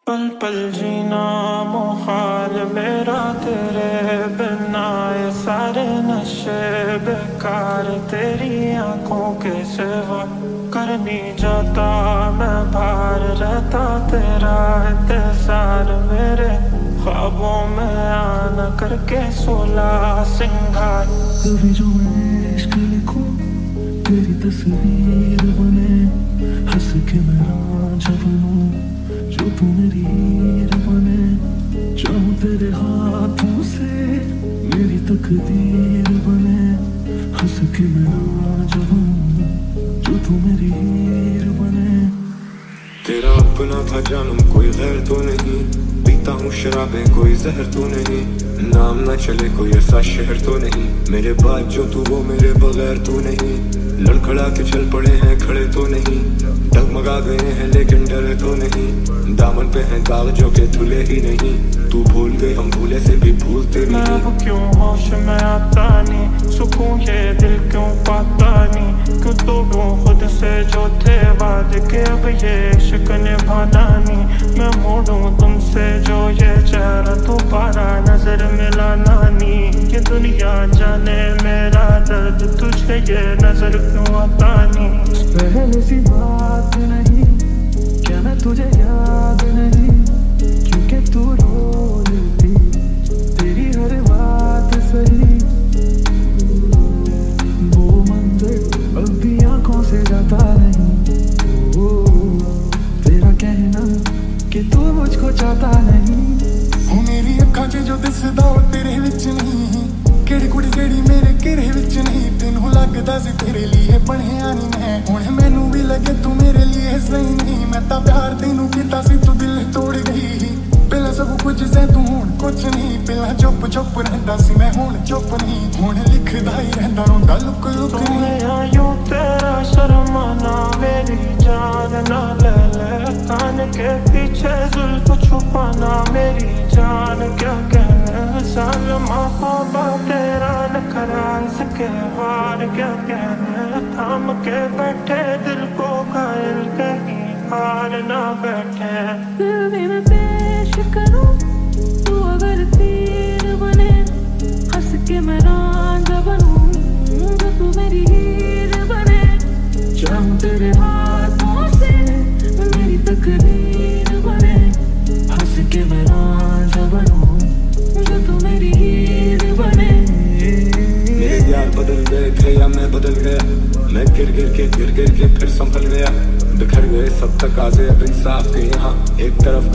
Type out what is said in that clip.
पल पल जीना मुहाल मेरा तेरे बिना, ये सारे नशे बेकार तेरी आंखों के सिवा। कर नहीं जाता मैं बाहर रहता तेरा इंतजार, मेरे ख्वाबों में आना करके 16 सिंगार। कभी जो मैं इश्क लिखूं तेरी तस्वीर बने, हंस के मैं जब बनूं जो तू मेरी हीर बने। चाहूं तेरे हाथों से मेरी तकदीर बने, हंस के मैं जब बनूं जो तू मेरी हीर बने। तेरा अपना था जानम कोई गैर तो नहीं, पीता हूँ शराबें कोई जहर तो नहीं। नाम ना चले कोई ऐसा शहर तो नहीं, मेरे बाद जो तू वो मेरे बगैर तू नहीं। लड़खड़ा के चल पड़े हैं खड़े तो नहीं, डगमगा गए हैं लेकिन डरे तो नहीं। दामन पे हैं दाग जो के धुले ही नहीं, तू भूल गई हम भूले से भी भूलते नहीं। मैं अब क्यों होश में आता नहीं, सुकून ये दिल क्यों पाता नहीं। क्यों तोड़ूं खुद से जो थे वादे के, अब ये इश्क निभाना नहीं। मैं मोड़ूं तुमसे जो ये चेहरा दोबारा नजर मिलाना नहीं। ये दुनिया जाने मेरा दर्द तुझे ये नजर क्यों आता नहीं। पहले सी बात नहीं क्या मैं तुझे याद नहीं, क्योंकि तू रोती तेरी हर बात सही। वो मंजर अब भी आंखों से जाता नहीं, ओ तेरा कहना कि तू मुझको चाहता नहीं। ओ मेरी अखां च जो दिसदा ओ तेरे विच नहीं, केड़ी कुड़ी जेड़ी मेरे घेरे विच नहीं। तेनू लगदा सी तेरे लिए बनिया नहीं मैं, हुण मैनू भी लगे तू मेरे लिए सही नहीं। मैं तां प्यार तेनू कीता सी तू दिल तोड़ गई, पहला सब कुछ से तू हुण कुछ नहीं। पहला चुप चुप रहिंदा सी मैं हुण चुप नहीं, हुण लिखदा ही रहिंदा रोंदा लुक लुक नहीं। यूं तेरा शर्माना मेरी जान ना ले ले, कान के पीछे जुल्फ छुपाना मेरी जान क्या कहने। सालमा ख्वाबा तेरा नखरा इसके वार क्या कहने। थाम के बैठे दिल को घायल कहीं हार ना बैठे। दिल भी मैं पेश करूं तू अगर तीर बने, हंस के मैं रांझा बनूं जो तू मेरी हीर बने। चाहूं तेरे हाथों से मेरी तकदीर बने, हंस के मैं रांझा बनूं जो तू मेरी हीर बने। मेरे यार बदल गए थे या मैं बदल गया, मैं गिर गिर के फिर संभल गया। बिखर गए सब तकाज़े अब इंसाफ के यहाँ, एक तरफ